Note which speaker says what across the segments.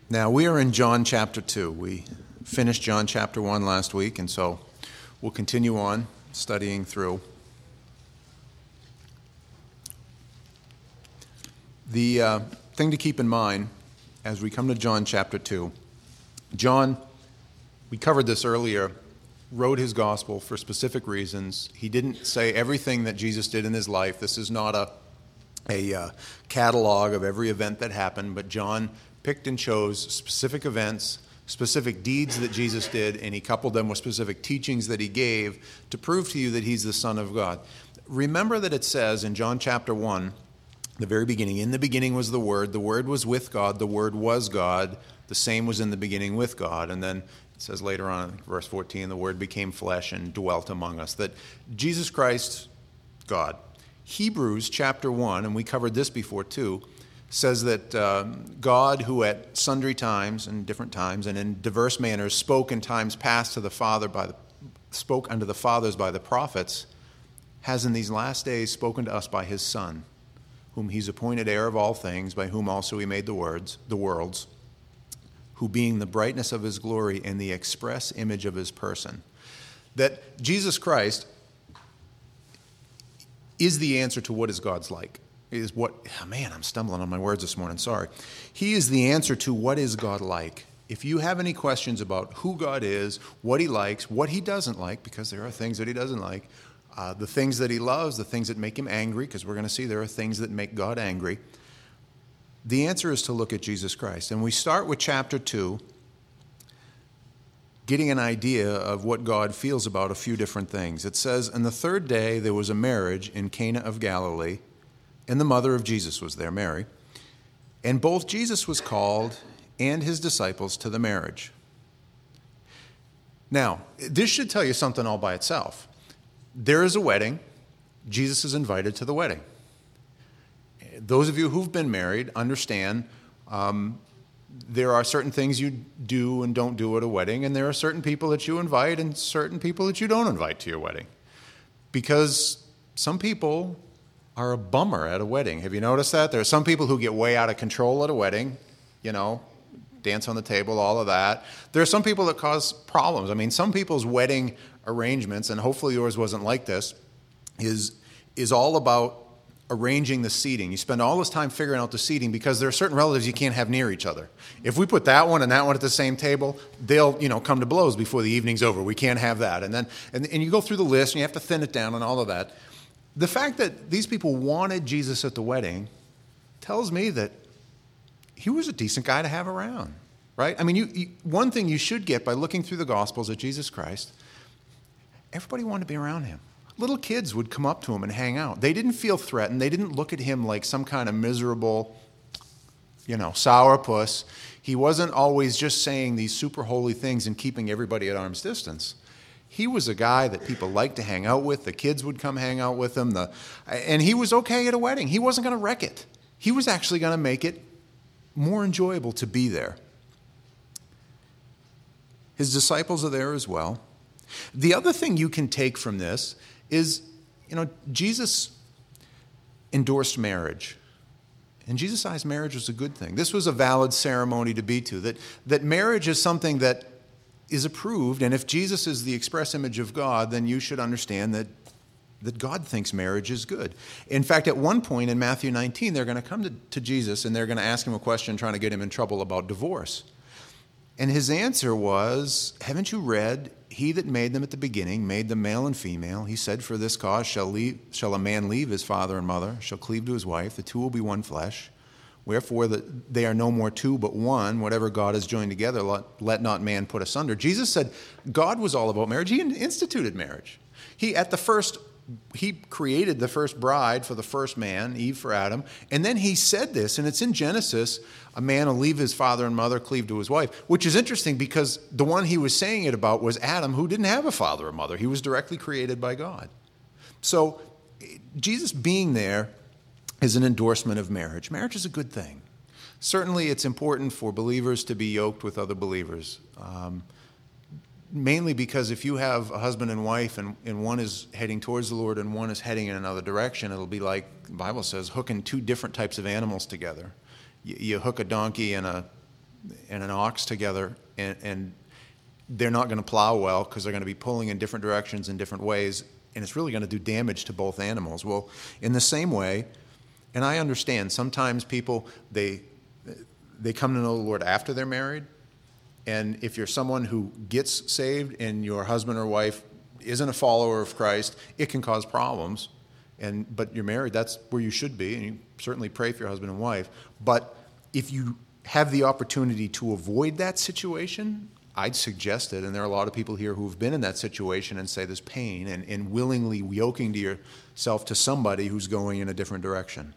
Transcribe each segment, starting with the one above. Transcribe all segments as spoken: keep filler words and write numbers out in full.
Speaker 1: Now, we are in John chapter two. We finished John chapter one last week, and so we'll continue on studying through. The uh, thing to keep in mind as we come to John chapter two, John, we covered this earlier, wrote his gospel for specific reasons. He didn't say everything that Jesus did in his life. This is not a, a uh, catalog of every event that happened, but John picked and chose specific events, specific deeds that Jesus did, and he coupled them with specific teachings that he gave to prove to you that he's the Son of God. Remember that it says in John chapter one, the very beginning, in the beginning was the Word, the Word was with God, the Word was God, the same was in the beginning with God. And then it says later on, verse fourteen, the Word became flesh and dwelt among us. That Jesus Christ, God. Hebrews chapter one, and we covered this before too, says that um, God, who at sundry times and different times and in diverse manners spoke in times past to the Father by the spoke unto the fathers by the prophets, has in these last days spoken to us by his Son, whom he's appointed heir of all things, by whom also he made the words, the worlds, who being the brightness of his glory and the express image of his person. That Jesus Christ is the answer to what is God's like. Is what, oh man, I'm stumbling on my words this morning, sorry. He is the answer to what is God like. If you have any questions about who God is, what he likes, what he doesn't like, because there are things that he doesn't like, uh, the things that he loves, the things that make him angry, because we're going to see there are things that make God angry, the answer is to look at Jesus Christ. And we start with chapter two, getting an idea of what God feels about a few different things. It says, "And the third day there was a marriage in Cana of Galilee, and the mother of Jesus was there, Mary. And both Jesus was called and his disciples to the marriage." Now, this should tell you something all by itself. There is a wedding. Jesus is invited to the wedding. Those of you who've been married understand um, there are certain things you do and don't do at a wedding, and there are certain people that you invite and certain people that you don't invite to your wedding. Because some people are a bummer at a wedding. Have you noticed that? There are some people who get way out of control at a wedding, you know, dance on the table, all of that. There are some people that cause problems. I mean, some people's wedding arrangements, and hopefully yours wasn't like this, is is all about arranging the seating. You spend all this time figuring out the seating because there are certain relatives you can't have near each other. If we put that one and that one at the same table, they'll, you know, come to blows before the evening's over. We can't have that. And then and, and you go through the list and you have to thin it down and all of that. The fact that these people wanted Jesus at the wedding tells me that he was a decent guy to have around, right? I mean, you, you, one thing you should get by looking through the Gospels of Jesus Christ, everybody wanted to be around him. Little kids would come up to him and hang out. They didn't feel threatened. They didn't look at him like some kind of miserable, you know, sourpuss. He wasn't always just saying these super holy things and keeping everybody at arm's distance. He was a guy that people liked to hang out with. The kids would come hang out with him. The, and he was okay at a wedding. He wasn't going to wreck it. He was actually going to make it more enjoyable to be there. His disciples are there as well. The other thing you can take from this is, you know, Jesus endorsed marriage. In Jesus' eyes, marriage was a good thing. This was a valid ceremony to be to. That, that marriage is something that is approved, and if Jesus is the express image of God, then you should understand that, that God thinks marriage is good. In fact, at one point in Matthew nineteen, they're going to come to, to Jesus and they're going to ask him a question trying to get him in trouble about divorce. And his answer was, "Haven't you read, he that made them at the beginning made them male and female. He said, for this cause shall, leave, shall a man leave his father and mother, shall cleave to his wife, the two will be one flesh. Wherefore the, they are no more two but one. Whatever God has joined together, let, let not man put asunder." Jesus said God was all about marriage. He instituted marriage. He, at the first, he created the first bride for the first man, Eve for Adam. And then he said this, and it's in Genesis, a man will leave his father and mother, cleave to his wife, which is interesting because the one he was saying it about was Adam, who didn't have a father or mother. He was directly created by God. So Jesus being there is an endorsement of marriage. Marriage is a good thing. Certainly it's important for believers to be yoked with other believers, um, mainly because if you have a husband and wife and, and one is heading towards the Lord and one is heading in another direction, it'll be like the Bible says, hooking two different types of animals together. You, you hook a donkey and a and an ox together, and, and they're not going to plow well because they're going to be pulling in different directions in different ways, and it's really going to do damage to both animals. Well, in the same way, and I understand sometimes people, they they come to know the Lord after they're married, and if you're someone who gets saved and your husband or wife isn't a follower of Christ, it can cause problems. And but you're married, that's where you should be, and you certainly pray for your husband and wife. But if you have the opportunity to avoid that situation, I'd suggest it. And there are a lot of people here who've been in that situation and say there's pain, and, and willingly yoking to yourself to somebody who's going in a different direction.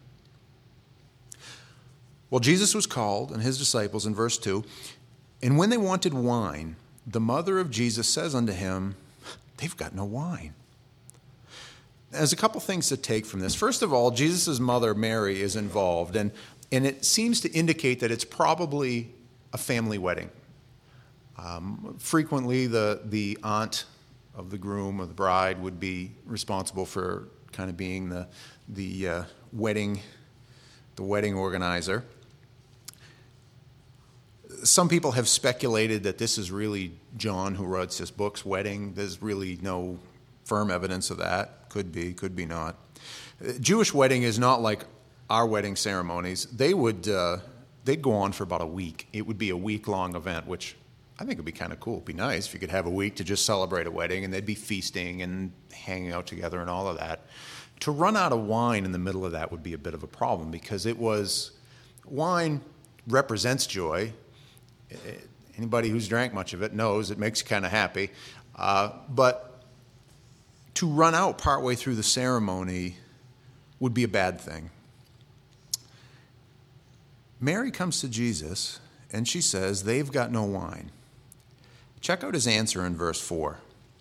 Speaker 1: Well, Jesus was called, and his disciples, in verse two, and when they wanted wine, the mother of Jesus says unto him, they've got no wine. There's a couple things to take from this. First of all, Jesus' mother, Mary, is involved, and, and it seems to indicate that it's probably a family wedding. Um, frequently, the, the aunt of the groom or the bride would be responsible for kind of being the, the uh, wedding, the wedding organizer. Some people have speculated that this is really John who writes his book's wedding. There's really no firm evidence of that. Could be, could be not. Jewish wedding is not like our wedding ceremonies. They would, uh, they'd go on for about a week. It would be a week-long event, which I think would be kind of cool. It'd be nice if you could have a week to just celebrate a wedding, and they'd be feasting and hanging out together and all of that. To run out of wine in the middle of that would be a bit of a problem, because it was, wine represents joy. Anybody who's drank much of it knows it makes you kind of happy. Uh, but to run out partway through the ceremony would be a bad thing. Mary comes to Jesus, and she says, they've got no wine. Check out his answer in verse four.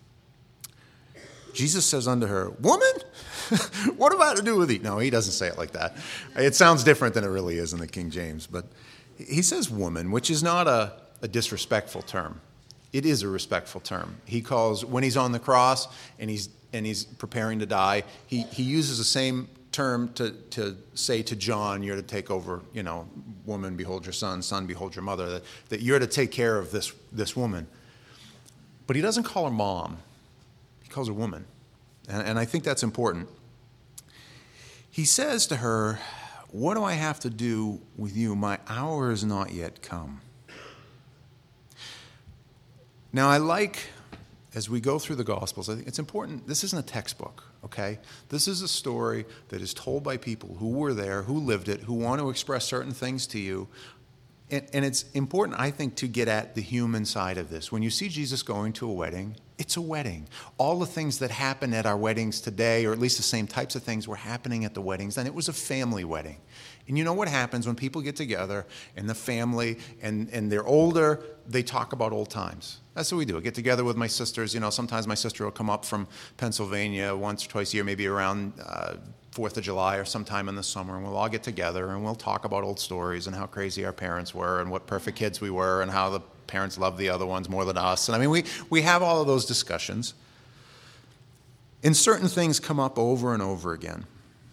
Speaker 1: Jesus says unto her, woman, what have I to do with thee? No, he doesn't say it like that. It sounds different than it really is in the King James, but he says woman, which is not a, a disrespectful term. It is a respectful term. He calls, when he's on the cross and he's and he's preparing to die, he, he uses the same term to, to say to John, you're to take over, you know, woman, behold your son, son, behold your mother, that, that you're to take care of this, this woman. But he doesn't call her mom. He calls her woman. And, and I think that's important. He says to her, what do I have to do with you? My hour is not yet come. Now, I like, as we go through the Gospels, I think it's important. This isn't a textbook, okay? This is a story that is told by people who were there, who lived it, who want to express certain things to you. And, and it's important, I think, to get at the human side of this. When you see Jesus going to a wedding, it's a wedding. All the things that happen at our weddings today, or at least the same types of things were happening at the weddings, and it was a family wedding. And you know what happens when people get together and the family, and, and they're older, they talk about old times. That's what we do. I get together with my sisters. You know, sometimes my sister will come up from Pennsylvania once or twice a year, maybe around uh, fourth of July or sometime in the summer, and we'll all get together and we'll talk about old stories and how crazy our parents were and what perfect kids we were and how the parents loved the other ones more than us. And I mean, we, we have all of those discussions. And certain things come up over and over again.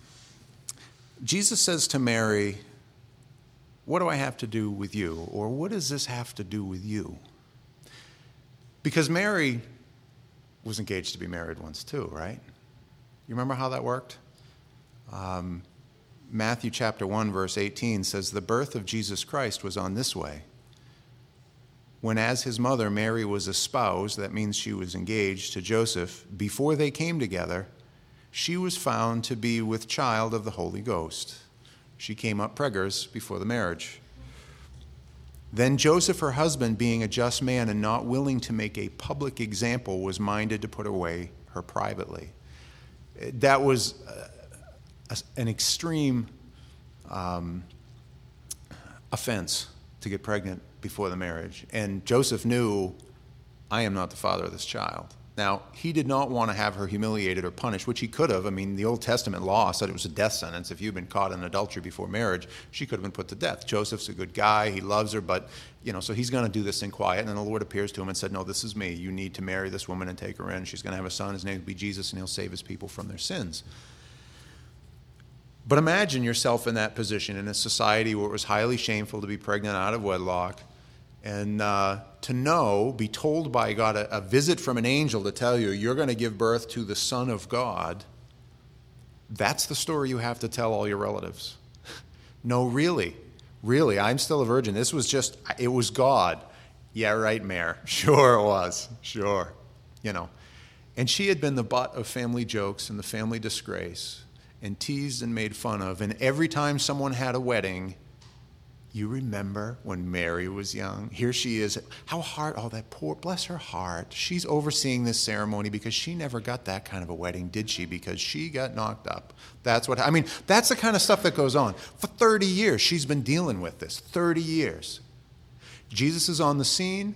Speaker 1: Jesus says to Mary, what do I have to do with you? Or what does this have to do with you? Because Mary was engaged to be married once too, right? You remember how that worked? Um, Matthew chapter one, verse eighteen says, the birth of Jesus Christ was on this way. When as his mother, Mary was espoused, that means she was engaged to Joseph, before they came together, she was found to be with child of the Holy Ghost. She came up preggers before the marriage. Then Joseph, her husband, being a just man and not willing to make a public example, was minded to put away her privately. That was uh, an extreme um, offense to get pregnant before the marriage. And Joseph knew, I am not the father of this child. Now, he did not want to have her humiliated or punished, which he could have. I mean, the Old Testament law said it was a death sentence. If you'd been caught in adultery before marriage, she could have been put to death. Joseph's a good guy. He loves her, but, you know, so he's going to do this in quiet. And then the Lord appears to him and said, no, this is me. You need to marry this woman and take her in. She's going to have a son. His name will be Jesus, and he'll save his people from their sins. But imagine yourself in that position in a society where it was highly shameful to be pregnant out of wedlock. And uh, to know, be told by God, a, a visit from an angel to tell you you're going to give birth to the Son of God, that's the story you have to tell all your relatives. No, really, really, I'm still a virgin. This was just, it was God. Yeah, right, Mayor. Sure it was. Sure. You know. And she had been the butt of family jokes and the family disgrace and teased and made fun of. And every time someone had a wedding, you remember when Mary was young? Here she is. How hard, oh, that poor, bless her heart. She's overseeing this ceremony because she never got that kind of a wedding, did she? Because she got knocked up. That's what, I mean, that's the kind of stuff that goes on. For thirty years, she's been dealing with this. thirty years. Jesus is on the scene,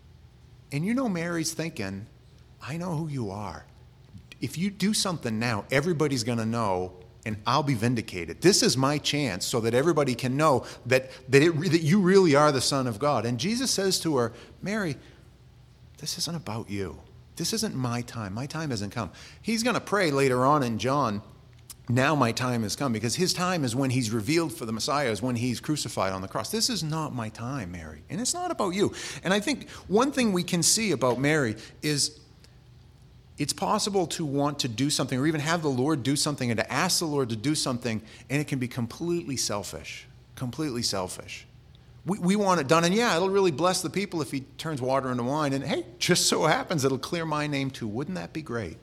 Speaker 1: and you know Mary's thinking, I know who you are. If you do something now, everybody's going to know, and I'll be vindicated. This is my chance so that everybody can know that, that, it, that you really are the Son of God. And Jesus says to her, Mary, this isn't about you. This isn't my time. My time hasn't come. He's going to pray later on in John, now my time has come, because his time is when he's revealed for the Messiah, is when he's crucified on the cross. This is not my time, Mary, and it's not about you. And I think one thing we can see about Mary is it's possible to want to do something or even have the Lord do something and to ask the Lord to do something, and it can be completely selfish, completely selfish. We, we want it done, and yeah, it'll really bless the people if he turns water into wine, and hey, just so happens it'll clear my name too. Wouldn't that be great?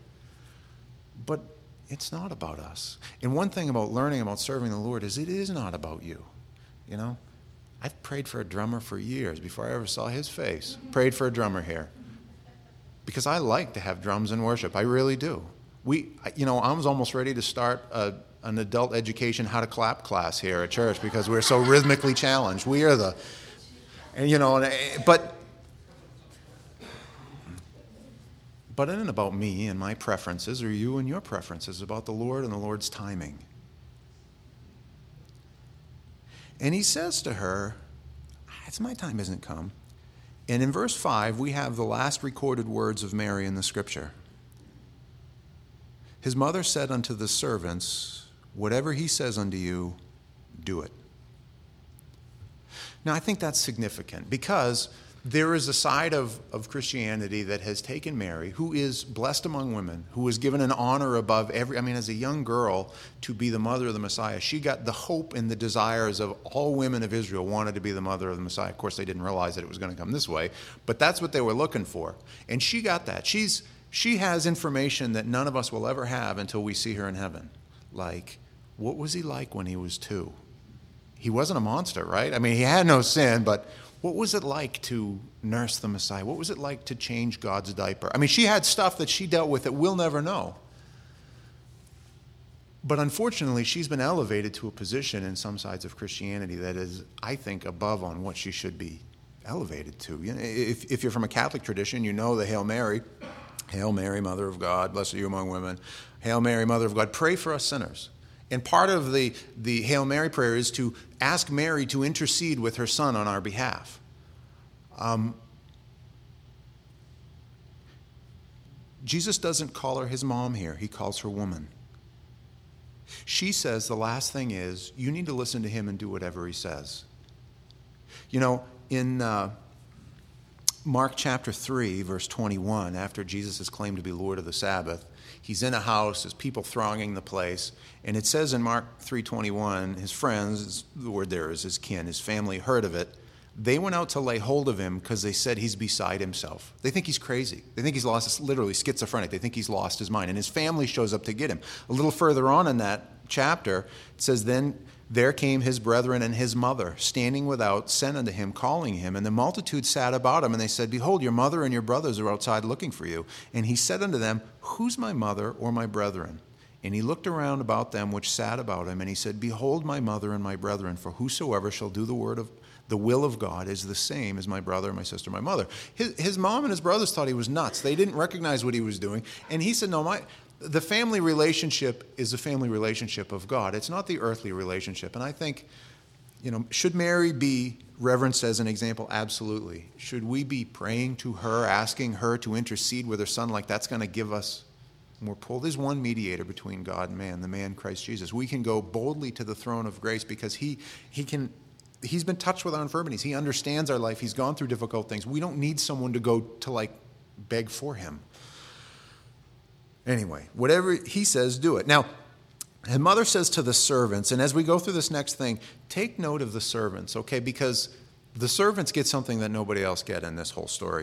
Speaker 1: But it's not about us. And one thing about learning about serving the Lord is it is not about you. You know, I've prayed for a drummer for years before I ever saw his face. Prayed for a drummer here. Because I like to have drums in worship. I really do. We, you know, I was almost ready to start a, an adult education how to clap class here at church because we're so rhythmically challenged. We are the, and you know, but, but it isn't about me and my preferences or you and your preferences. It's about the Lord and the Lord's timing. And he says to her, it's my time hasn't come. And in verse five, we have the last recorded words of Mary in the scripture. His mother said unto the servants, whatever he says unto you, do it. Now, I think that's significant because there is a side of, of Christianity that has taken Mary, who is blessed among women, who was given an honor above every, I mean, as a young girl, to be the mother of the Messiah. She got the hope and the desires of all women of Israel wanted to be the mother of the Messiah. Of course, they didn't realize that it was going to come this way, but that's what they were looking for. And she got that. She's She has information that none of us will ever have until we see her in heaven. Like, what was he like when he was two? He wasn't a monster, right? I mean, he had no sin, but what was it like to nurse the Messiah? What was it like to change God's diaper? I mean, she had stuff that she dealt with that we'll never know. But unfortunately, she's been elevated to a position in some sides of Christianity that is, I think, above on what she should be elevated to. You know, if, if you're from a Catholic tradition, you know the Hail Mary. Hail Mary, Mother of God, blessed are you among women. Hail Mary, Mother of God, pray for us sinners. And part of the, the Hail Mary prayer is to ask Mary to intercede with her son on our behalf. Um, Jesus doesn't call her his mom here. He calls her woman. She says the last thing is, you need to listen to him and do whatever he says. You know, in uh, Mark chapter three, verse twenty-one, after Jesus is claimed to be Lord of the Sabbath, he's in a house, there's people thronging the place, and it says in Mark three twenty-one, his friends, the word there is his kin, his family heard of it. They went out to lay hold of him because they said he's beside himself. They think he's crazy. They think he's lost, literally schizophrenic. They think he's lost his mind. And his family shows up to get him. A little further on in that chapter, it says, then there came his brethren and his mother, standing without, sent unto him, calling him. And the multitude sat about him, and they said, behold, your mother and your brothers are outside looking for you. And he said unto them, who's my mother or my brethren? And he looked around about them which sat about him, and he said, behold my mother and my brethren, for whosoever shall do the word of the will of God is the same as my brother, my sister, my mother. His, his mom and his brothers thought he was nuts. They didn't recognize what he was doing. And he said, no, my the family relationship is the family relationship of God. It's not the earthly relationship. And I think, you know, should Mary be reverenced as an example? Absolutely. Should we be praying to her, asking her to intercede with her son like that's going to give us more pull? There's one mediator between God and man, the man Christ Jesus. We can go boldly to the throne of grace because he he can he's been touched with our infirmities. He understands our life. He's gone through difficult things. We don't need someone to go to like beg for him. Anyway, whatever he says, do it. Now, his mother says to the servants, and as we go through this next thing, take note of the servants, okay? Because the servants get something that nobody else get in this whole story.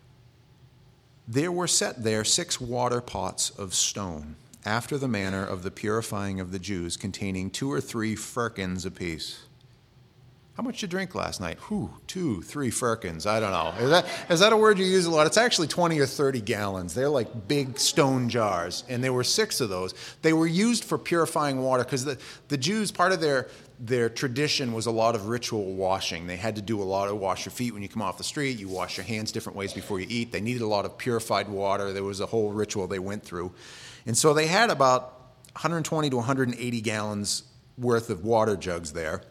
Speaker 1: There were set there six water pots of stone, after the manner of the purifying of the Jews, containing two or three firkins apiece. How much did you drink last night? Whew, two, three firkins. I don't know. Is that, is that a word you use a lot? It's actually twenty or thirty gallons. They're like big stone jars, and there were six of those. They were used for purifying water because the, the Jews, part of their, their tradition was a lot of ritual washing. They had to do a lot of wash your feet when you come off the street. You wash your hands different ways before you eat. They needed a lot of purified water. There was a whole ritual they went through. And so they had about one hundred twenty to one hundred eighty gallons worth of water jugs there.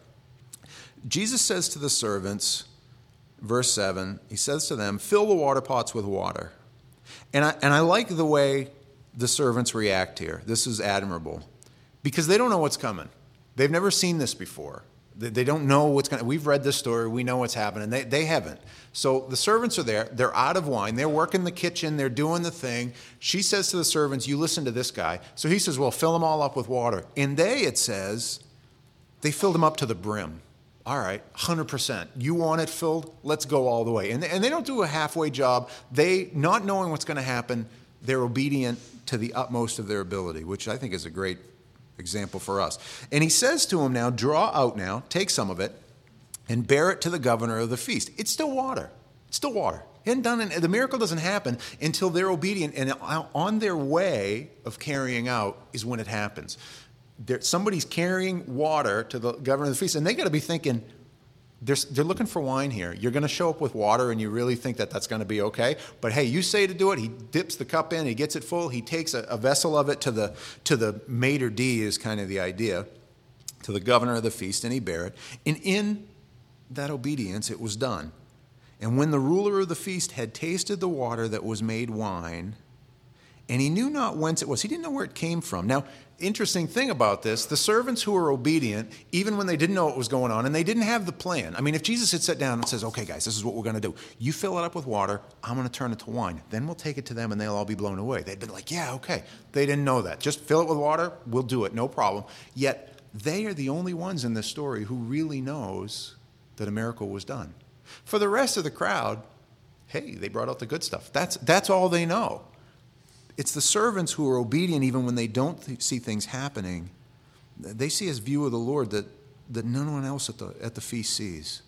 Speaker 1: Jesus says to the servants, verse seven, he says to them, fill the water pots with water. And I, and I like the way the servants react here. This is admirable because they don't know what's coming. They've never seen this before. They, they don't know what's going to, we've read this story. We know what's happening. They, they haven't. So the servants are there. They're out of wine. They're working the kitchen. They're doing the thing. She says to the servants, you listen to this guy. So he says, well, fill them all up with water. And they, it says, they filled them up to the brim. All right, one hundred percent. You want it filled? Let's go all the way. And they, and they don't do a halfway job. They, not knowing what's going to happen, they're obedient to the utmost of their ability, which I think is a great example for us. And he says to him now, draw out now, take some of it, and bear it to the governor of the feast. It's still water. It's still water. He hadn't done it. The miracle doesn't happen until they're obedient, and on their way of carrying out is when it happens. There, somebody's carrying water to the governor of the feast, and they got to be thinking, they're, they're looking for wine here. You're going to show up with water, and you really think that that's going to be okay? But hey, you say to do it. He dips the cup in. He gets it full. He takes a, a vessel of it to the to the maitre d' is kind of the idea, to the governor of the feast, and he bare it. And in that obedience, it was done. And when the ruler of the feast had tasted the water that was made wine, and he knew not whence it was. He didn't know where it came from. Now, interesting thing about this, the servants who were obedient, even when they didn't know what was going on, and they didn't have the plan. I mean, if Jesus had sat down and says, okay, guys, this is what we're going to do. You fill it up with water. I'm going to turn it to wine. Then we'll take it to them, and they'll all be blown away. They'd been like, yeah, okay. They didn't know that. Just fill it with water. We'll do it. No problem. Yet, they are the only ones in this story who really knows that a miracle was done. For the rest of the crowd, hey, they brought out the good stuff. That's, that's all they know. It's the servants who are obedient even when they don't th- see things happening. They see his view of the Lord that, that no one else at the, at the feast sees.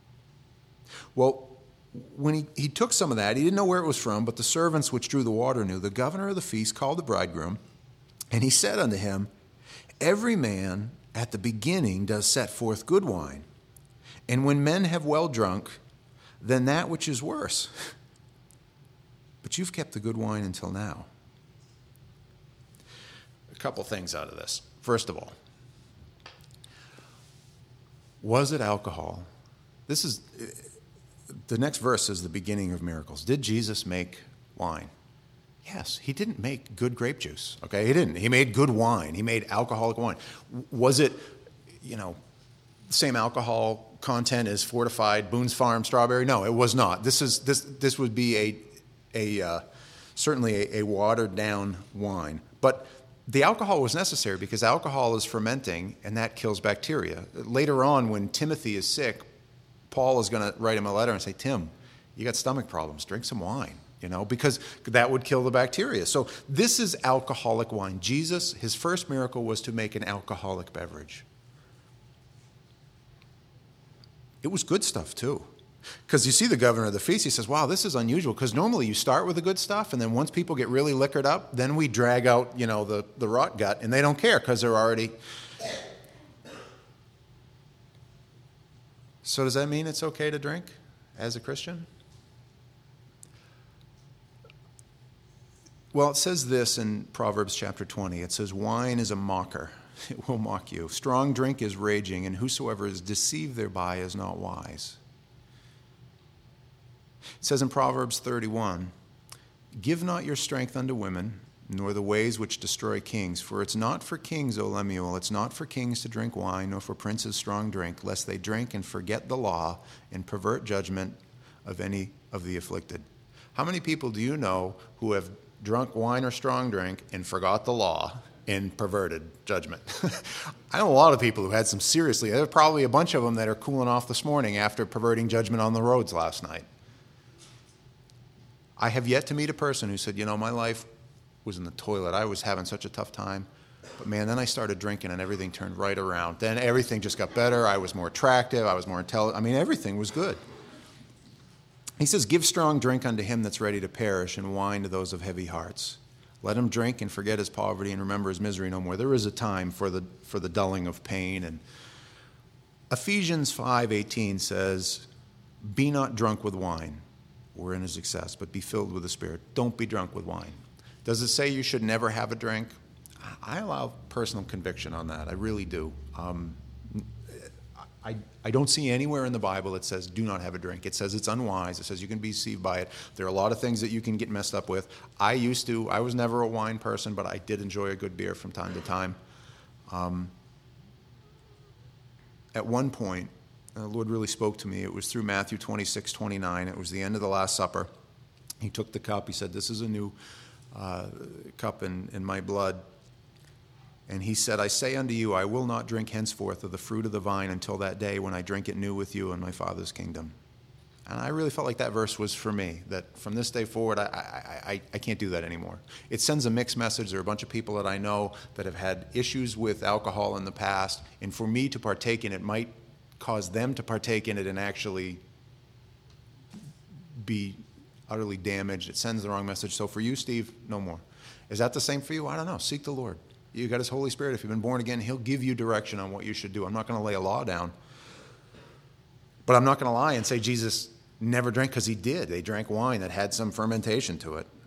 Speaker 1: Well, when he, he took some of that, he didn't know where it was from, but the servants which drew the water knew. The governor of the feast called the bridegroom, and he said unto him, every man at the beginning does set forth good wine, and when men have well drunk, then that which is worse. But you've kept the good wine until now. A couple things out of this. First of all, was it alcohol? This is, the next verse is the beginning of miracles. Did Jesus make wine? Yes, he didn't make good grape juice, okay? He didn't. He made good wine. He made alcoholic wine. Was it, you know, the same alcohol content as fortified Boone's Farm strawberry? No, it was not. This is this this would be a a uh, certainly a, a watered down wine. But the alcohol was necessary because alcohol is fermenting, and that kills bacteria. Later on, when Timothy is sick, Paul is going to write him a letter and say, Tim, you got stomach problems. Drink some wine, you know, because that would kill the bacteria. So this is alcoholic wine. Jesus, his first miracle was to make an alcoholic beverage. It was good stuff, too. Because you see the governor of the feast, he says, wow, this is unusual, because normally you start with the good stuff, and then once people get really liquored up, then we drag out, you know, the, the rot gut, and they don't care because they're already... So does that mean it's okay to drink as a Christian? Well, it says this in Proverbs chapter twenty. It says, wine is a mocker. It will mock you. Strong drink is raging, and whosoever is deceived thereby is not wise. It says in Proverbs thirty-one, give not your strength unto women, nor the ways which destroy kings. For it's not for kings, O Lemuel, it's not for kings to drink wine, nor for princes strong drink, lest they drink and forget the law and pervert judgment of any of the afflicted. How many people do you know who have drunk wine or strong drink and forgot the law and perverted judgment? I know a lot of people who had some seriously, there are probably a bunch of them that are cooling off this morning after perverting judgment on the roads last night. I have yet to meet a person who said, you know, my life was in the toilet. I was having such a tough time. But man, then I started drinking and everything turned right around. Then everything just got better. I was more attractive. I was more intelligent. I mean, everything was good. He says, give strong drink unto him that's ready to perish, and wine to those of heavy hearts. Let him drink and forget his poverty and remember his misery no more. There is a time for the for the dulling of pain. And Ephesians five eighteen says, be not drunk with wine, wherein is excess, but be filled with the Spirit. Don't be drunk with wine. Does it say you should never have a drink? I allow personal conviction on that. I really do. Um, I, I don't see anywhere in the Bible that says do not have a drink. It says it's unwise. It says you can be deceived by it. There are a lot of things that you can get messed up with. I used to. I was never a wine person, but I did enjoy a good beer from time to time. Um, at one point, the Lord really spoke to me. It was through Matthew twenty-six twenty-nine. It was the end of the Last Supper. He took the cup. He said, this is a new uh, cup in, in my blood. And he said, I say unto you, I will not drink henceforth of the fruit of the vine until that day when I drink it new with you in my Father's kingdom. And I really felt like that verse was for me, that from this day forward, I, I, I, I can't do that anymore. It sends a mixed message. There are a bunch of people that I know that have had issues with alcohol in the past, and for me to partake in it might cause them to partake in it and actually be utterly damaged. It sends the wrong message. So for you, Steve, no more. Is that the same for you? I don't know. Seek the Lord. You got his Holy Spirit. If you've been born again, he'll give you direction on what you should do. I'm not going to lay a law down. But I'm not going to lie and say Jesus never drank, because he did. They drank wine that had some fermentation to it.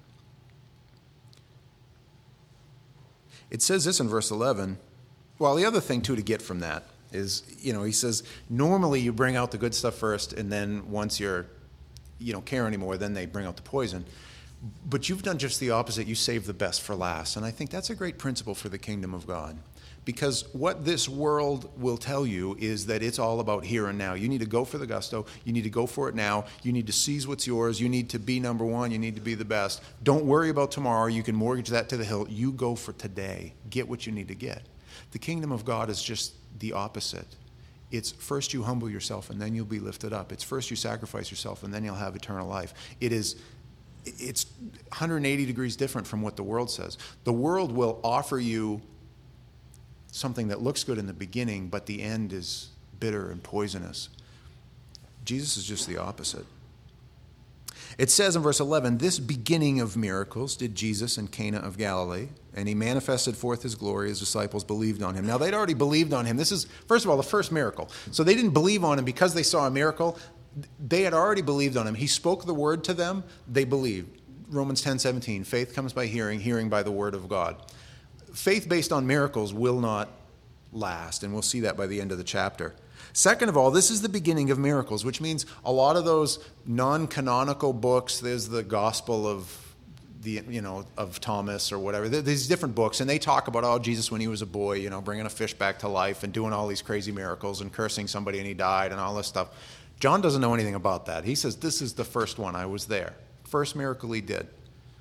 Speaker 1: It says this in verse eleven. Well, the other thing, too, to get from that is, you know, he says, normally you bring out the good stuff first, and then once you're, you don't care anymore, then they bring out the poison. But you've done just the opposite. You save the best for last. And I think that's a great principle for the kingdom of God. Because what this world will tell you is that it's all about here and now. You need to go for the gusto. You need to go for it now. You need to seize what's yours. You need to be number one. You need to be the best. Don't worry about tomorrow. You can mortgage that to the hilt. You go for today. Get what you need to get. The kingdom of God is just the opposite. It's first you humble yourself and then you'll be lifted up. It's first you sacrifice yourself and then you'll have eternal life. It is It's one hundred eighty degrees different from what the world says. The world will offer you something that looks good in the beginning, but the end is bitter and poisonous. Jesus is just the opposite. It says in verse eleven, this beginning of miracles did Jesus in Cana of Galilee, and he manifested forth his glory. His disciples believed on him. Now, they'd already believed on him. This is, first of all, the first miracle. So they didn't believe on him because they saw a miracle. They had already believed on him. He spoke the word to them. They believed. Romans ten seventeen, faith comes by hearing, hearing by the word of God. Faith based on miracles will not last, and we'll see that by the end of the chapter. Second of all, this is the beginning of miracles, which means a lot of those non-canonical books, there's the Gospel of the, you know, of Thomas or whatever, there's different books, and they talk about, oh, Jesus when he was a boy, you know, bringing a fish back to life and doing all these crazy miracles and cursing somebody and he died and all this stuff. John doesn't know anything about that. He says, this is the first one. I was there. First miracle he did.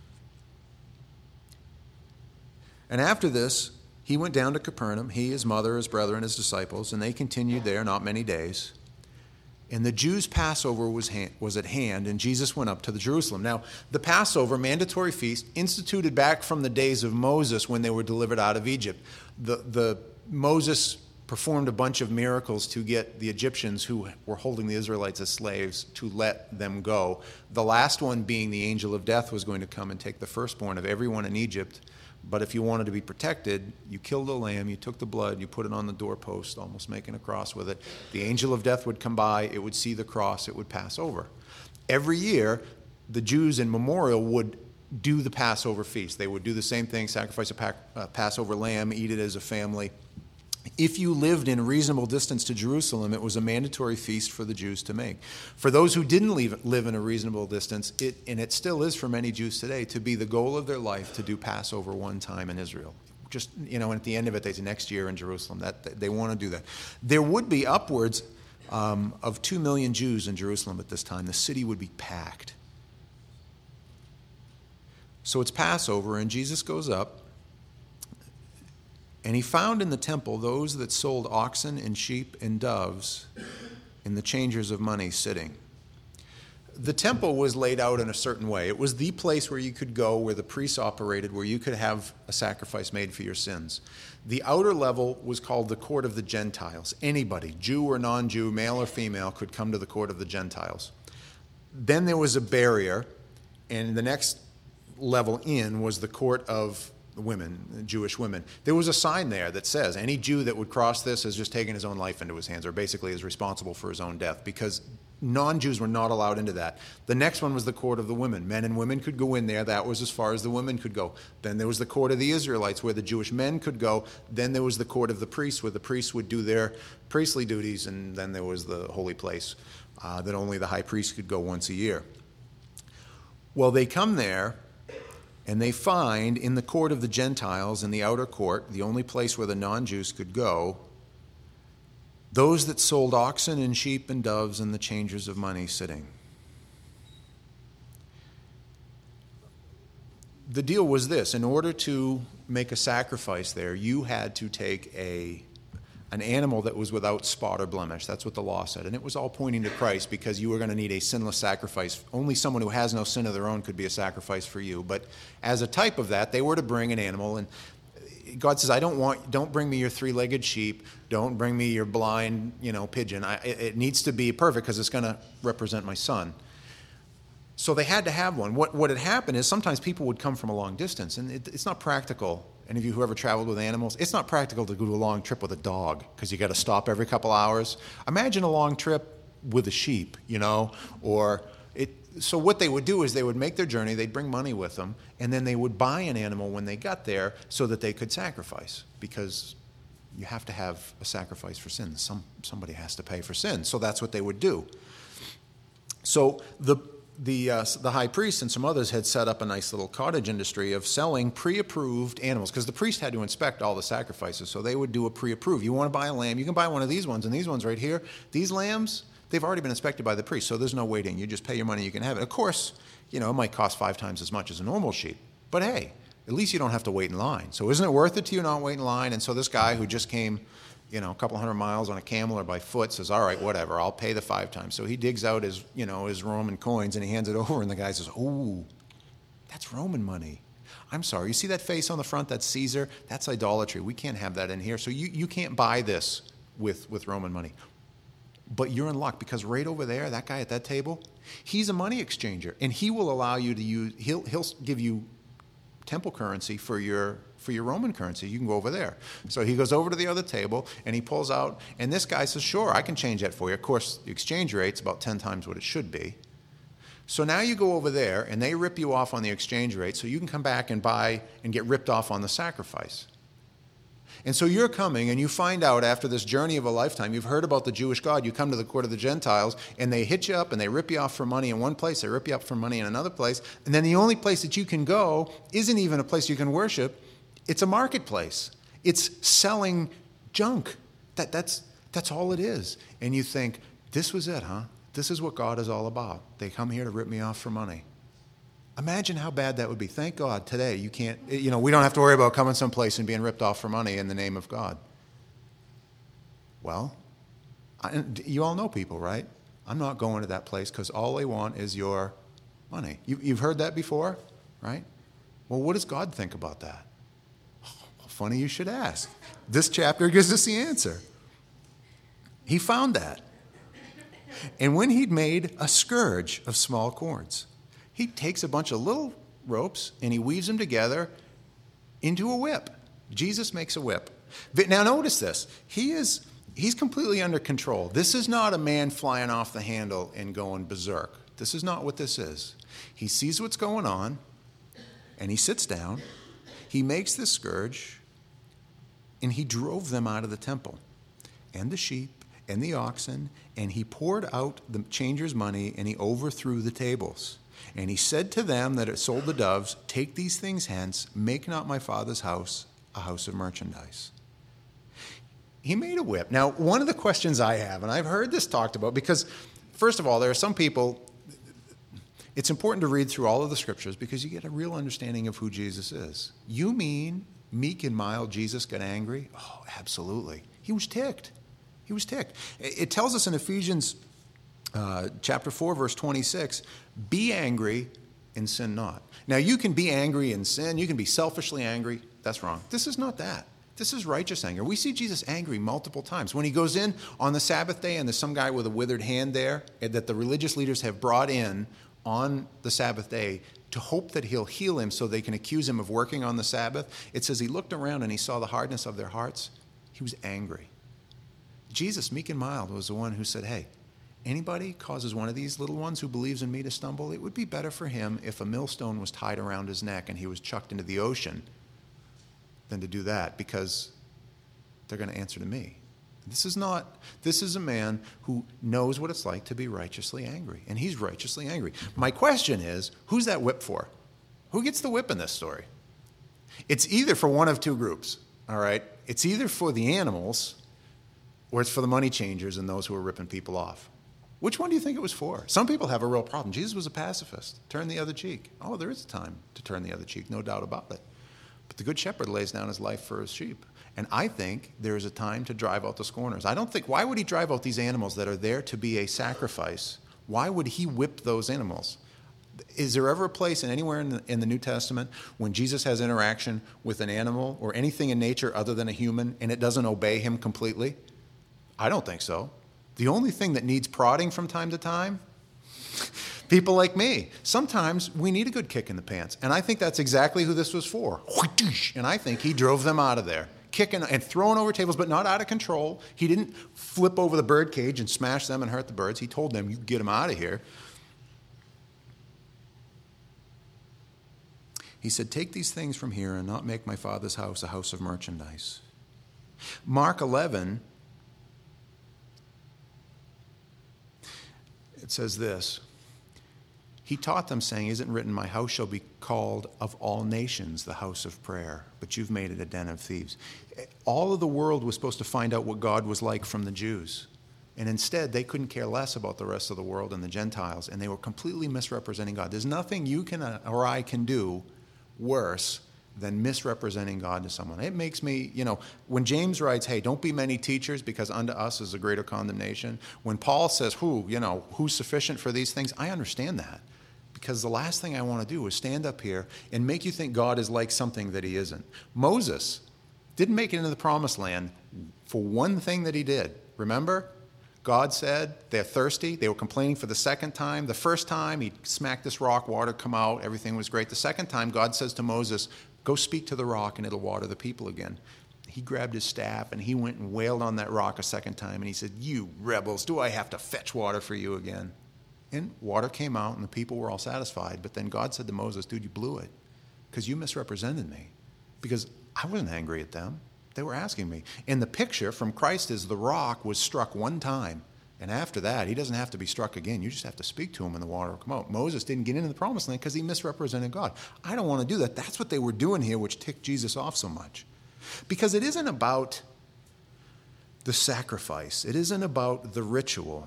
Speaker 1: And after this, he went down to Capernaum, he, his mother, his brethren, his disciples, and they continued there not many days. And the Jews' Passover was, ha- was at hand, and Jesus went up to the Jerusalem. Now, the Passover, mandatory feast, instituted back from the days of Moses when they were delivered out of Egypt. The, the Moses performed a bunch of miracles to get the Egyptians who were holding the Israelites as slaves to let them go. The last one being the angel of death was going to come and take the firstborn of everyone in Egypt. But if you wanted to be protected, you killed a lamb, you took the blood, you put it on the doorpost, almost making a cross with it. The angel of death would come by, it would see the cross, it would pass over. Every year, the Jews in memorial would do the Passover feast. They would do the same thing, sacrifice a, pa- a Passover lamb, eat it as a family. If you lived in reasonable distance to Jerusalem, it was a mandatory feast for the Jews to make. For those who didn't leave, live in a reasonable distance, it, and it still is for many Jews today, to be the goal of their life to do Passover one time in Israel. Just, you know, and at the end of it, they say next year in Jerusalem. That they want to do that. There would be upwards um, of two million Jews in Jerusalem at this time. The city would be packed. So it's Passover, and Jesus goes up. And he found in the temple those that sold oxen and sheep and doves and the changers of money sitting. The temple was laid out in a certain way. It was the place where you could go, where the priests operated, where you could have a sacrifice made for your sins. The outer level was called the court of the Gentiles. Anybody, Jew or non-Jew, male or female, could come to the court of the Gentiles. Then there was a barrier, and the next level in was the court of women, Jewish women. There was a sign there that says any Jew that would cross this has just taken his own life into his hands, or basically is responsible for his own death, because non-Jews were not allowed into that. The next one was the court of the women. Men and women could go in there. That was as far as the women could go. Then there was the court of the Israelites, where the Jewish men could go. Then there was the court of the priests, where the priests would do their priestly duties. And then there was the holy place uh, that only the high priest could go once a year. Well, they come there, and they find in the court of the Gentiles, in the outer court, the only place where the non-Jews could go, those that sold oxen and sheep and doves and the changers of money sitting. The deal was this: in order to make a sacrifice there, you had to take a an animal that was without spot or blemish. That's what the law said. And it was all pointing to Christ, because you were going to need a sinless sacrifice. Only someone who has no sin of their own could be a sacrifice for you. But as a type of that, they were to bring an animal. And God says, I don't want, don't bring me your three-legged sheep. Don't bring me your blind, you know, pigeon. I, it, it needs to be perfect, because it's going to represent my son. So they had to have one. What, what had happened is sometimes people would come from a long distance, and it, it's not practical. Any of you who ever traveled with animals, it's not practical to go a long trip with a dog, because you got to stop every couple hours. Imagine a long trip with a sheep, you know, or it. So what they would do is they would make their journey, they'd bring money with them, and then they would buy an animal when they got there so that they could sacrifice, because you have to have a sacrifice for sin. Some, somebody has to pay for sin, so that's what they would do. So the The, uh, the high priest and some others had set up a nice little cottage industry of selling pre-approved animals, because the priest had to inspect all the sacrifices, so they would do a pre-approved. You want to buy a lamb, you can buy one of these ones, and these ones right here, these lambs, they've already been inspected by the priest, so there's no waiting. You just pay your money, you can have it. Of course, you know, it might cost five times as much as a normal sheep, but hey, at least you don't have to wait in line. So isn't it worth it to you not wait in line? And so this guy who just came, you know, a couple hundred miles on a camel or by foot says, all right, whatever, I'll pay the five times. So he digs out his, you know, his Roman coins and he hands it over, and the guy says, ooh, that's Roman money. I'm sorry, you see that face on the front, that's Caesar? That's idolatry. We can't have that in here. So you, you can't buy this with, with Roman money. But you're in luck, because right over there, that guy at that table, he's a money exchanger, and he will allow you to use, he'll, he'll give you temple currency for your for your Roman currency. You can go over there. So he goes over to the other table, and he pulls out, and this guy says, sure, I can change that for you. Of course, the exchange rate's about ten times what it should be. So now you go over there, and they rip you off on the exchange rate, so you can come back and buy and get ripped off on the sacrifice. And so you're coming, and you find out after this journey of a lifetime, you've heard about the Jewish God, you come to the court of the Gentiles, and they hit you up, and they rip you off for money in one place, they rip you up for money in another place, and then the only place that you can go isn't even a place you can worship. It's a marketplace. It's selling junk. That, that's, that's all it is. And you think, this was it, huh? This is what God is all about. They come here to rip me off for money. Imagine how bad that would be. Thank God today you can't, you know, we don't have to worry about coming someplace and being ripped off for money in the name of God. Well, I, you all know people, right? I'm not going to that place because all they want is your money. You, you've heard that before, right? Well, what does God think about that? Well, funny you should ask. This chapter gives us the answer. He found that. And when he'd made a scourge of small cords, he takes a bunch of little ropes and he weaves them together into a whip. Jesus makes a whip. But now notice this. He is, he's completely under control. This is not a man flying off the handle and going berserk. This is not what this is. He sees what's going on and he sits down. He makes this scourge and he drove them out of the temple, and the sheep, and the oxen, and he poured out the changers' money, and he overthrew the tables. And he said to them that had sold the doves, take these things hence, make not my father's house a house of merchandise. He made a whip. Now, one of the questions I have, and I've heard this talked about, because first of all, there are some people, it's important to read through all of the scriptures because you get a real understanding of who Jesus is. You mean meek and mild Jesus got angry? Oh, absolutely. He was ticked. He was ticked. It tells us in Ephesians uh, chapter four, verse twenty-six, be angry and sin not. Now, you can be angry and sin. You can be selfishly angry. That's wrong. This is not that. This is righteous anger. We see Jesus angry multiple times. When he goes in on the Sabbath day and there's some guy with a withered hand there that the religious leaders have brought in on the Sabbath day to hope that he'll heal him so they can accuse him of working on the Sabbath, it says he looked around and he saw the hardness of their hearts. He was angry. Jesus, meek and mild, was the one who said, hey, anybody causes one of these little ones who believes in me to stumble, it would be better for him if a millstone was tied around his neck and he was chucked into the ocean than to do that, because they're going to answer to me. This is not, this is a man who knows what it's like to be righteously angry, and he's righteously angry. My question is, who's that whip for? Who gets the whip in this story? It's either for one of two groups, all right? It's either for the animals or it's for the money changers and those who are ripping people off. Which one do you think it was for? Some people have a real problem. Jesus was a pacifist. Turn the other cheek. Oh, there is a time to turn the other cheek, no doubt about it. But the good shepherd lays down his life for his sheep. And I think there is a time to drive out the scorners. I don't think, why would he drive out these animals that are there to be a sacrifice? Why would he whip those animals? Is there ever a place in anywhere in the, in the New Testament when Jesus has interaction with an animal or anything in nature other than a human and it doesn't obey him completely? I don't think so. The only thing that needs prodding from time to time, people like me. Sometimes we need a good kick in the pants. And I think that's exactly who this was for. And I think he drove them out of there, kicking and throwing over tables, but not out of control. He didn't flip over the bird cage and smash them and hurt the birds. He told them, you get them out of here. He said, take these things from here and not make my father's house a house of merchandise. Mark eleven, it says this. He taught them, saying, isn't it written, my house shall be called of all nations the house of prayer, but you've made it a den of thieves. All of the world was supposed to find out what God was like from the Jews. And instead, they couldn't care less about the rest of the world and the Gentiles, and they were completely misrepresenting God. There's nothing you can or I can do worse than misrepresenting God to someone. It makes me, you know, when James writes, hey, don't be many teachers because unto us is a greater condemnation. When Paul says, who, you know, who's sufficient for these things? I understand that. Because the last thing I want to do is stand up here and make you think God is like something that he isn't. Moses didn't make it into the promised land for one thing that he did. Remember? God said, they're thirsty. They were complaining for the second time. The first time, he smacked this rock, water come out, everything was great. The second time, God says to Moses, go speak to the rock and it'll water the people again. He grabbed his staff and he went and wailed on that rock a second time and he said, you rebels, do I have to fetch water for you again? And water came out and the people were all satisfied. But then God said to Moses, dude, you blew it because you misrepresented me. Because I wasn't angry at them. They were asking me. And the picture from Christ is the rock was struck one time. And after that, he doesn't have to be struck again. You just have to speak to him and the water will come out. Moses didn't get into the promised land because he misrepresented God. I don't want to do that. That's what they were doing here, which ticked Jesus off so much. Because it isn't about the sacrifice. It isn't about the ritual.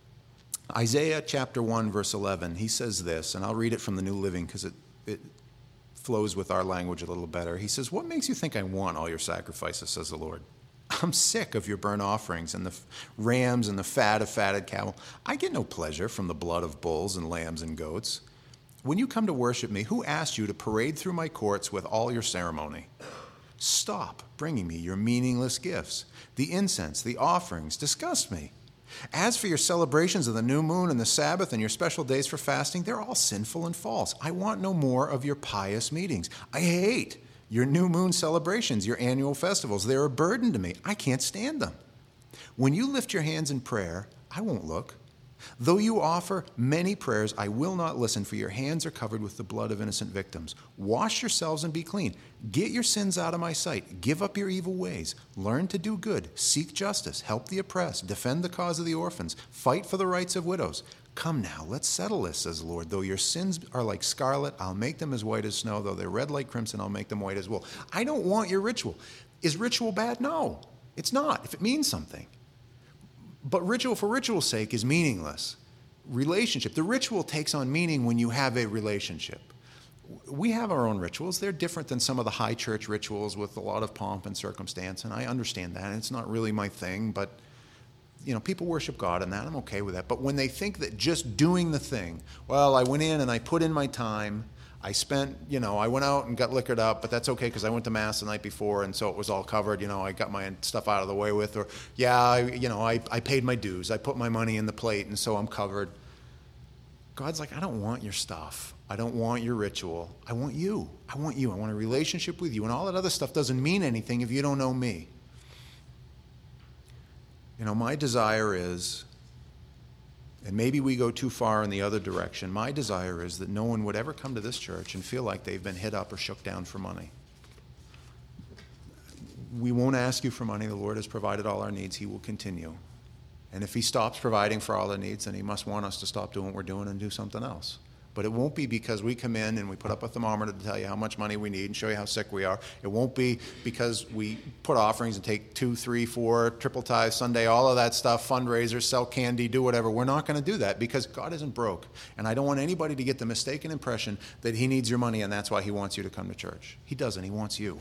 Speaker 1: Isaiah chapter one, verse eleven, he says this, and I'll read it from the New Living because it, it flows with our language a little better. He says, what makes you think I want all your sacrifices, says the Lord? I'm sick of your burnt offerings and the rams and the fat of fatted cattle. I get no pleasure from the blood of bulls and lambs and goats. When you come to worship me, who asked you to parade through my courts with all your ceremony? Stop bringing me your meaningless gifts. The incense, the offerings, disgust me. As for your celebrations of the new moon and the Sabbath and your special days for fasting, they're all sinful and false. I want no more of your pious meetings. I hate your new moon celebrations, your annual festivals. They're a burden to me. I can't stand them. When you lift your hands in prayer, I won't look. Though you offer many prayers, I will not listen, for your hands are covered with the blood of innocent victims. Wash yourselves and be clean. Get your sins out of my sight. Give up your evil ways. Learn to do good. Seek justice. Help the oppressed. Defend the cause of the orphans. Fight for the rights of widows. Come now, let's settle this, says the Lord. Though your sins are like scarlet, I'll make them as white as snow. Though they're red like crimson, I'll make them white as wool. I don't want your ritual. Is ritual bad? No, it's not, if it means something. But ritual for ritual's sake is meaningless. Relationship. The ritual takes on meaning when you have a relationship. We have our own rituals. They're different than some of the high church rituals with a lot of pomp and circumstance, and I understand that. And it's not really my thing, but you know, people worship God in that. I'm okay with that. But when they think that just doing the thing, well, I went in and I put in my time, I spent, you know, I went out and got liquored up, but that's okay because I went to Mass the night before and so it was all covered. You know, I got my stuff out of the way with, or yeah, I, you know, I, I paid my dues. I put my money in the plate and so I'm covered. God's like, I don't want your stuff. I don't want your ritual. I want you. I want you. I want a relationship with you. And all that other stuff doesn't mean anything if you don't know me. You know, my desire is, and maybe we go too far in the other direction, my desire is that no one would ever come to this church and feel like they've been hit up or shook down for money. We won't ask you for money. The Lord has provided all our needs. He will continue. And if he stops providing for all our needs, then he must want us to stop doing what we're doing and do something else. But it won't be because we come in and we put up a thermometer to tell you how much money we need and show you how sick we are. It won't be because we put offerings and take two, three, four, triple tithe, Sunday, all of that stuff, fundraisers, sell candy, do whatever. We're not going to do that because God isn't broke. And I don't want anybody to get the mistaken impression that he needs your money and that's why he wants you to come to church. He doesn't. He wants you.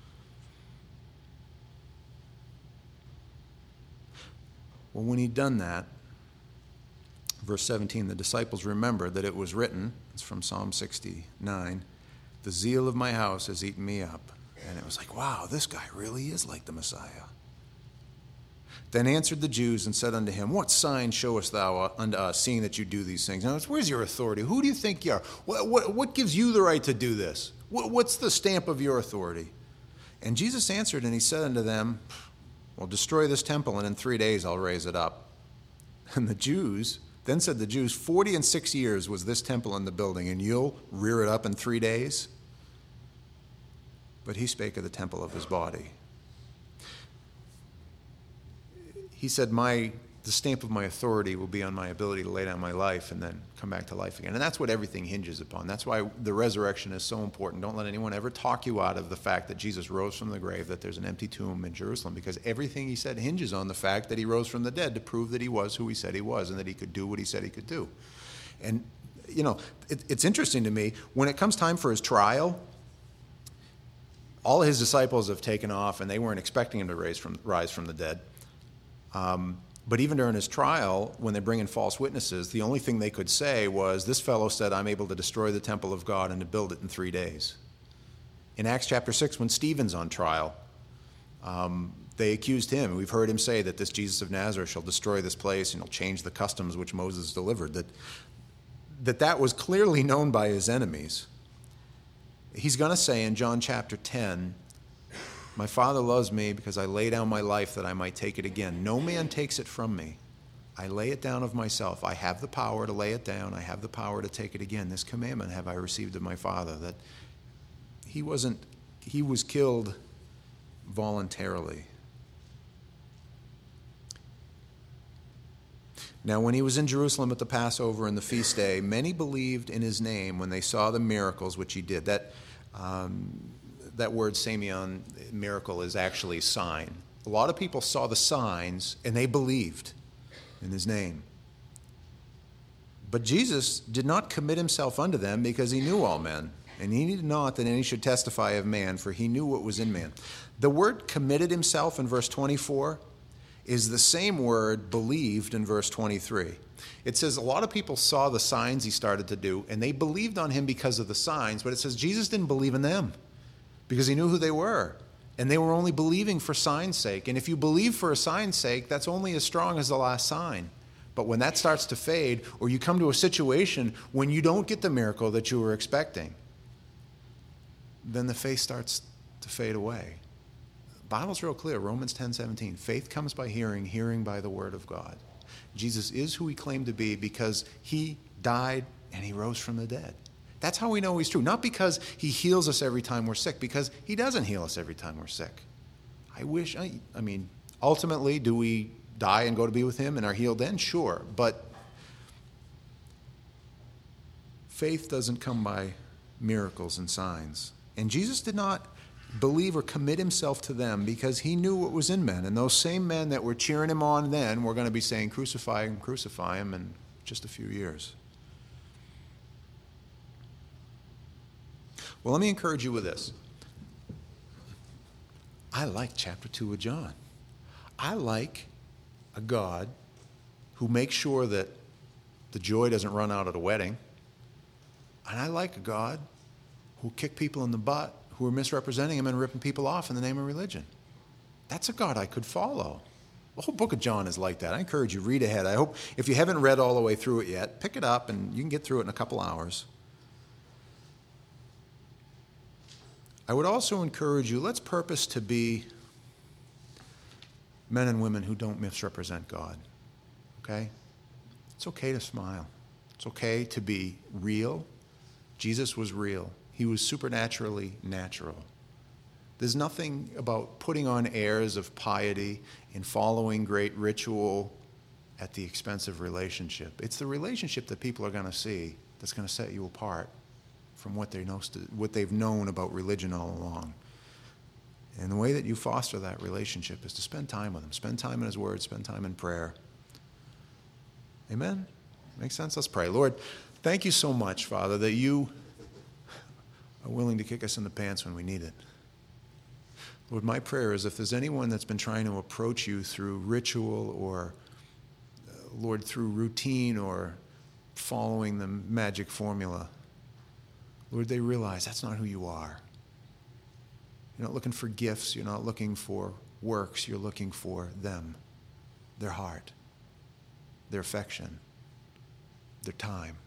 Speaker 1: Well, when he'd done that, verse seventeen, the disciples remembered that it was written, it's from Psalm sixty-nine, the zeal of my house has eaten me up. And it was like, wow, this guy really is like the Messiah. Then answered the Jews and said unto him, what sign showest thou unto us, seeing that you do these things? Now, where's your authority? Who do you think you are? What, what, what gives you the right to do this? What, what's the stamp of your authority? And Jesus answered and he said unto them, well, destroy this temple, and in three days I'll raise it up. And the Jews, then said the Jews, forty and six years was this temple in the building, and you'll rear it up in three days? But he spake of the temple of his body. He said, my, the stamp of my authority will be on my ability to lay down my life and then come back to life again. And that's what everything hinges upon. That's why the resurrection is so important. Don't let anyone ever talk you out of the fact that Jesus rose from the grave, that there's an empty tomb in Jerusalem, because everything he said hinges on the fact that he rose from the dead to prove that he was who he said he was and that he could do what he said he could do. And, you know, it, it's interesting to me, when it comes time for his trial, all his disciples have taken off and they weren't expecting him to rise from, rise from the dead. Um, But even during his trial, when they bring in false witnesses, the only thing they could say was, this fellow said, I'm able to destroy the temple of God and to build it in three days. In Acts chapter six, when Stephen's on trial, um, they accused him. We've heard him say that this Jesus of Nazareth shall destroy this place and he'll change the customs which Moses delivered. That that, that was clearly known by his enemies. He's going to say in John chapter ten, my Father loves me because I lay down my life that I might take it again. No man takes it from me. I lay it down of myself. I have the power to lay it down. I have the power to take it again. This commandment have I received of my Father, that he wasn't, he was killed voluntarily. Now, when he was in Jerusalem at the Passover and the feast day, many believed in his name when they saw the miracles which he did. That um, That word semeion, miracle, is actually sign. A lot of people saw the signs and they believed in his name. But Jesus did not commit himself unto them because he knew all men. And he needed not that any should testify of man, for he knew what was in man. The word committed himself in verse twenty-four is the same word believed in verse twenty-three. It says a lot of people saw the signs he started to do and they believed on him because of the signs, but it says Jesus didn't believe in them, because he knew who they were. And they were only believing for sign's sake. And if you believe for a sign's sake, that's only as strong as the last sign. But when that starts to fade, or you come to a situation when you don't get the miracle that you were expecting, then the faith starts to fade away. The Bible's real clear, Romans ten seventeen. Faith comes by hearing, hearing by the word of God. Jesus is who he claimed to be because he died and he rose from the dead. That's how we know he's true. Not because he heals us every time we're sick, because he doesn't heal us every time we're sick. I wish, I, I mean, ultimately, do we die and go to be with him and are healed then? Sure. But faith doesn't come by miracles and signs. And Jesus did not believe or commit himself to them because he knew what was in men. And those same men that were cheering him on then were going to be saying, crucify him, crucify him in just a few years. Well, let me encourage you with this. I like chapter two of John. I like a God who makes sure that the joy doesn't run out at a wedding. And I like a God who kicked people in the butt who are misrepresenting him and ripping people off in the name of religion. That's a God I could follow. The whole book of John is like that. I encourage you, read ahead. I hope if you haven't read all the way through it yet, pick it up and you can get through it in a couple hours. I would also encourage you, let's purpose to be men and women who don't misrepresent God, okay? It's okay to smile. It's okay to be real. Jesus was real. He was supernaturally natural. There's nothing about putting on airs of piety and following great ritual at the expense of relationship. It's the relationship that people are going to see that's going to set you apart from what they know, what they've known about religion all along. And the way that you foster that relationship is to spend time with him. Spend time in his word. Spend time in prayer. Amen? Makes sense? Let's pray. Lord, thank you so much, Father, that you are willing to kick us in the pants when we need it. Lord, my prayer is if there's anyone that's been trying to approach you through ritual or, uh, Lord, through routine or following the magic formula, Lord, they realize that's not who you are. You're not looking for gifts. You're not looking for works. You're looking for them, their heart, their affection, their time.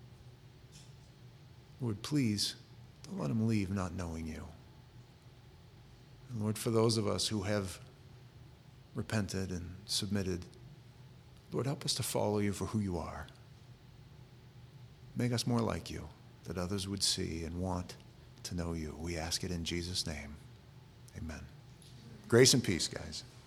Speaker 1: Lord, please don't let them leave not knowing you. And Lord, for those of us who have repented and submitted, Lord, help us to follow you for who you are. Make us more like you, that others would see and want to know you. We ask it in Jesus' name. Amen. Grace and peace, guys.